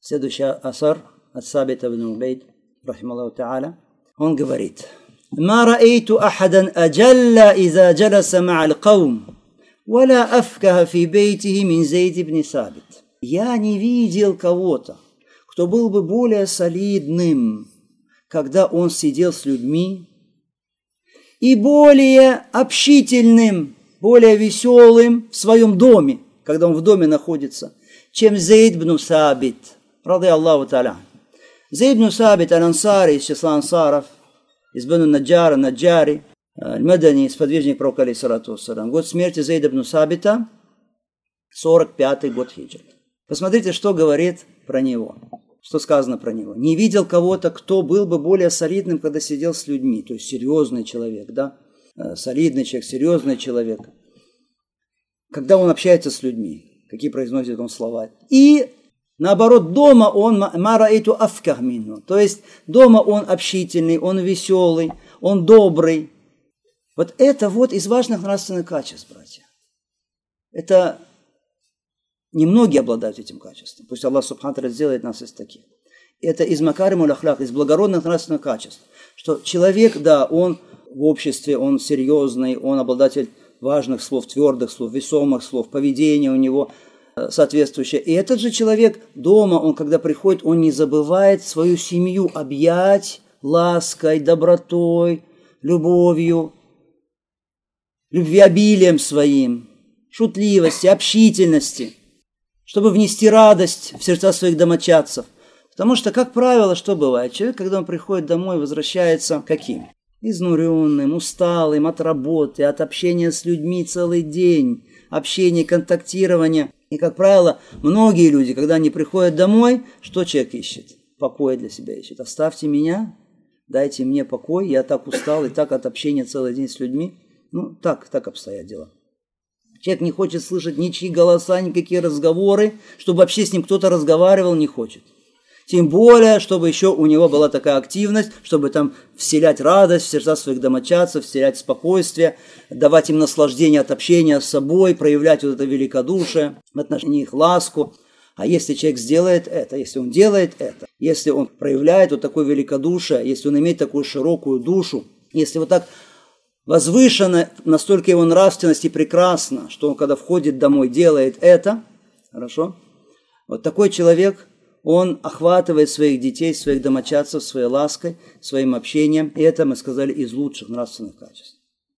Следующий асар от Сабита ибн Убейд, рахималлаху та'аля, он говорит: «Ма раэйту ахадан аджалла иза джаласа ма'аль каум, валя афкаха фи бейтихи мин Зейд ибн Сабит». Я не видел кого-то, кто был бы более солидным, когда он сидел с людьми, и более общительным, более веселым в своем доме, когда он в доме находится, чем Зейд ибн Сабит, рады Аллаху та'аля. Зейд ибн Сабит аль-Ансари, из числа ансаров, из Бану Наджара, Наджари, аль-Мадани, сподвижник пророка, алейхиссалату вассалям. Год смерти Зейда ибн Сабита, 45-й год хиджры. Посмотрите, что говорит про него, что сказано про него. Не видел кого-то, кто был бы более солидным, когда сидел с людьми. То есть серьезный человек, да? Солидный человек, серьезный человек. Когда он общается с людьми, какие произносит он слова. И наоборот, дома он мараиту афках мину. То есть дома он общительный, он веселый, он добрый. Вот это вот из важных нравственных качеств, братья. Это немногие обладают этим качеством. Пусть Аллах Субхану ва Тааля сделает нас из таких. Это из макаримуль ахлак, из благородных нравственных качеств. Что человек, да, он в обществе, он серьезный, он обладатель важных слов, твердых слов, весомых слов, поведение у него соответствующее. И этот же человек дома, он когда приходит, он не забывает свою семью объять лаской, добротой, любовью, любвеобилием своим, шутливости, общительности, чтобы внести радость в сердца своих домочадцев. Потому что, как правило, что бывает? Человек, когда он приходит домой, возвращается каким? Изнуренным, усталым от работы, от общения с людьми целый день, общения, контактирования. И, как правило, многие люди, когда они приходят домой, что человек ищет? Покой для себя ищет. Оставьте меня, дайте мне покой, я так устал и так от общения целый день с людьми. Ну, так обстоят дела. Человек не хочет слышать ничьи голоса, никакие разговоры, чтобы вообще с ним кто-то разговаривал, не хочет. Тем более, чтобы еще у него была такая активность, чтобы там вселять радость в сердца своих домочадцев, вселять спокойствие, давать им наслаждение от общения с собой, проявлять вот это великодушие, в отношении их ласку. А если человек сделает это, если он делает это, если он проявляет вот такое великодушие, если он имеет такую широкую душу, если вот так возвышена настолько его нравственность и прекрасна, что он, когда входит домой, делает это, хорошо, вот такой человек, он охватывает своих детей, своих домочадцев своей лаской, своим общением, и это, мы сказали, из лучших нравственных качеств.